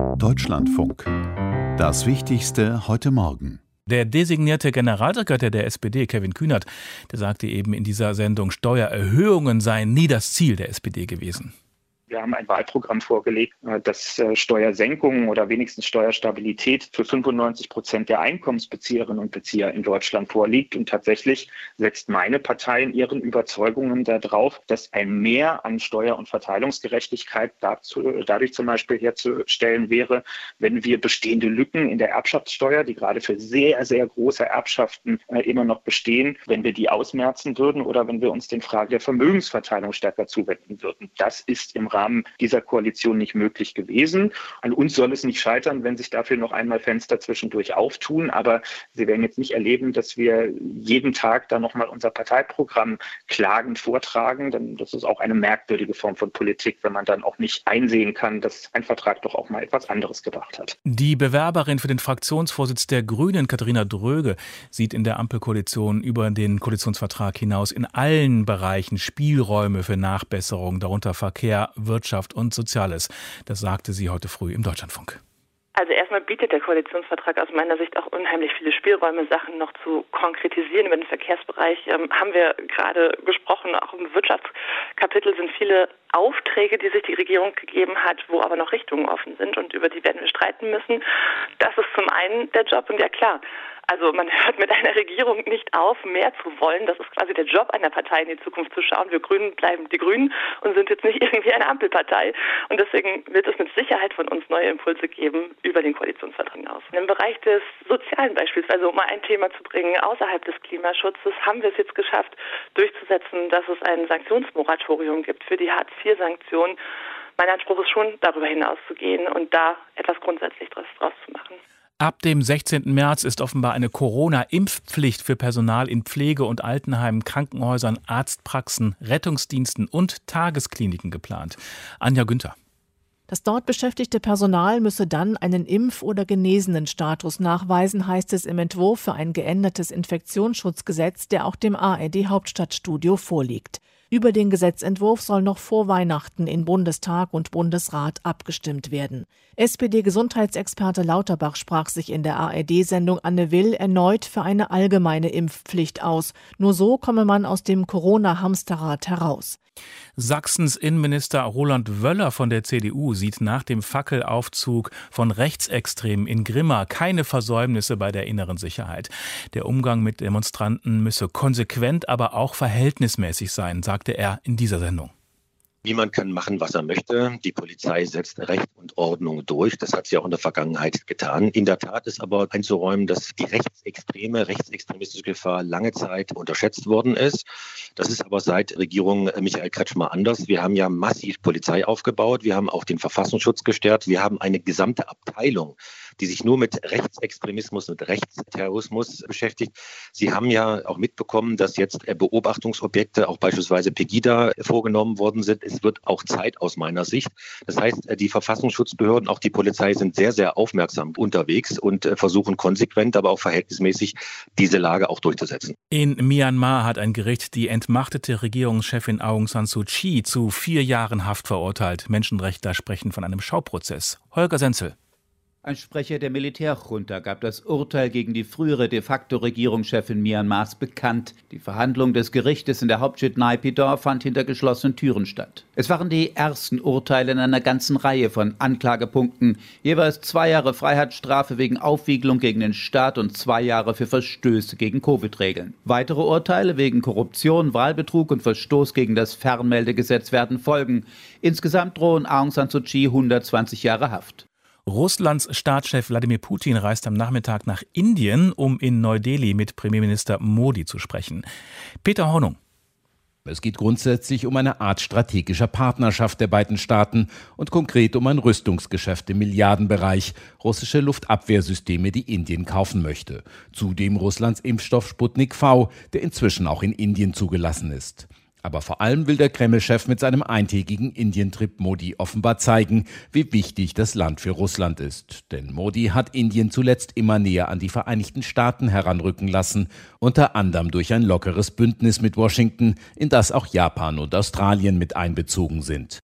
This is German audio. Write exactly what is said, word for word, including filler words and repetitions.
Deutschlandfunk. Das Wichtigste heute Morgen. Der designierte Generalsekretär der S P D, Kevin Kühnert, der sagte eben in dieser Sendung, Steuererhöhungen seien nie das Ziel der S P D gewesen. Wir haben ein Wahlprogramm vorgelegt, das Steuersenkungen oder wenigstens Steuerstabilität für fünfundneunzig Prozent der Einkommensbezieherinnen und Bezieher in Deutschland vorliegt. Und tatsächlich setzt meine Partei in ihren Überzeugungen darauf, dass ein Mehr an Steuer- und Verteilungsgerechtigkeit dazu, dadurch zum Beispiel herzustellen wäre, wenn wir bestehende Lücken in der Erbschaftssteuer, die gerade für sehr, sehr große Erbschaften äh, immer noch bestehen, wenn wir die ausmerzen würden oder wenn wir uns den Fragen der Vermögensverteilung stärker zuwenden würden. Das ist im Rahmen dieser Koalition nicht möglich gewesen. An uns soll es nicht scheitern, wenn sich dafür noch einmal Fenster zwischendurch auftun. Aber Sie werden jetzt nicht erleben, dass wir jeden Tag da nochmal unser Parteiprogramm klagend vortragen. Denn das ist auch eine merkwürdige Form von Politik, wenn man dann auch nicht einsehen kann, dass ein Vertrag doch auch mal etwas anderes gebracht hat. Die Bewerberin für den Fraktionsvorsitz der Grünen, Katharina Dröge, sieht in der Ampelkoalition über den Koalitionsvertrag hinaus in allen Bereichen Spielräume für Nachbesserung, darunter Verkehr, Wirtschaft und Soziales. Das sagte sie heute früh im Deutschlandfunk. Also erstmal bietet der Koalitionsvertrag aus meiner Sicht auch unheimlich viele Spielräume, Sachen noch zu konkretisieren. Über den Verkehrsbereich ähm, haben wir gerade gesprochen. Auch im Wirtschaftskapitel sind viele Aufträge, die sich die Regierung gegeben hat, wo aber noch Richtungen offen sind und über die werden wir streiten müssen. Das ist zum einen der Job und ja klar, also man hört mit einer Regierung nicht auf, mehr zu wollen. Das ist quasi der Job einer Partei, in die Zukunft zu schauen. Wir Grünen bleiben die Grünen und sind jetzt nicht irgendwie eine Ampelpartei. Und deswegen wird es mit Sicherheit von uns neue Impulse geben über den Koalitionsvertrag hinaus. Im Bereich des Sozialen beispielsweise, um mal ein Thema zu bringen, außerhalb des Klimaschutzes, haben wir es jetzt geschafft, durchzusetzen, dass es ein Sanktionsmoratorium gibt für die Hartz vier Sanktionen. Mein Anspruch ist schon, darüber hinaus zu gehen und da etwas grundsätzlich draus zu machen. Ab dem sechzehnten März ist offenbar eine Corona-Impfpflicht für Personal in Pflege- und Altenheimen, Krankenhäusern, Arztpraxen, Rettungsdiensten und Tageskliniken geplant. Anja Günther. Das dort beschäftigte Personal müsse dann einen Impf- oder Genesenen-Status nachweisen, heißt es im Entwurf für ein geändertes Infektionsschutzgesetz, der auch dem A R D-Hauptstadtstudio vorliegt. Über den Gesetzentwurf soll noch vor Weihnachten in Bundestag und Bundesrat abgestimmt werden. S P D-Gesundheitsexperte Lauterbach sprach sich in der A R D-Sendung Anne Will erneut für eine allgemeine Impfpflicht aus. Nur so komme man aus dem Corona-Hamsterrad heraus. Sachsens Innenminister Roland Wöller von der C D U sieht nach dem Fackelaufzug von Rechtsextremen in Grimma keine Versäumnisse bei der inneren Sicherheit. Der Umgang mit Demonstranten müsse konsequent, aber auch verhältnismäßig sein, sagte er in dieser Sendung. Niemand kann machen, was er möchte. Die Polizei setzt Recht und Ordnung durch. Das hat sie auch in der Vergangenheit getan. In der Tat ist aber einzuräumen, dass die rechtsextreme, rechtsextremistische Gefahr lange Zeit unterschätzt worden ist. Das ist aber seit Regierung Michael Kretschmer anders. Wir haben ja massiv Polizei aufgebaut. Wir haben auch den Verfassungsschutz gestärkt. Wir haben eine gesamte Abteilung, die sich nur mit Rechtsextremismus und Rechtsterrorismus beschäftigt. Sie haben ja auch mitbekommen, dass jetzt Beobachtungsobjekte, auch beispielsweise Pegida, vorgenommen worden sind. Es wird auch Zeit aus meiner Sicht. Das heißt, die Verfassungsschutzbehörden, auch die Polizei sind sehr, sehr aufmerksam unterwegs und versuchen konsequent, aber auch verhältnismäßig diese Lage auch durchzusetzen. In Myanmar hat ein Gericht die entmachtete Regierungschefin Aung San Suu Kyi zu vier Jahren Haft verurteilt. Menschenrechtler sprechen von einem Schauprozess. Holger Senzel. Ein Sprecher der Militärjunta gab das Urteil gegen die frühere de facto Regierungschefin Myanmars bekannt. Die Verhandlung des Gerichtes in der Hauptstadt Naypyidaw fand hinter geschlossenen Türen statt. Es waren die ersten Urteile in einer ganzen Reihe von Anklagepunkten. Jeweils zwei Jahre Freiheitsstrafe wegen Aufwiegelung gegen den Staat und zwei Jahre für Verstöße gegen Covid-Regeln. Weitere Urteile wegen Korruption, Wahlbetrug und Verstoß gegen das Fernmeldegesetz werden folgen. Insgesamt drohen Aung San Suu Kyi hundertzwanzig Jahre Haft. Russlands Staatschef Wladimir Putin reist am Nachmittag nach Indien, um in Neu-Delhi mit Premierminister Modi zu sprechen. Peter Hornung. Es geht grundsätzlich um eine Art strategischer Partnerschaft der beiden Staaten und konkret um ein Rüstungsgeschäft im Milliardenbereich, russische Luftabwehrsysteme, die Indien kaufen möchte. Zudem Russlands Impfstoff Sputnik V, der inzwischen auch in Indien zugelassen ist. Aber vor allem will der Kreml-Chef mit seinem eintägigen Indien-Trip Modi offenbar zeigen, wie wichtig das Land für Russland ist. Denn Modi hat Indien zuletzt immer näher an die Vereinigten Staaten heranrücken lassen, unter anderem durch ein lockeres Bündnis mit Washington, in das auch Japan und Australien mit einbezogen sind.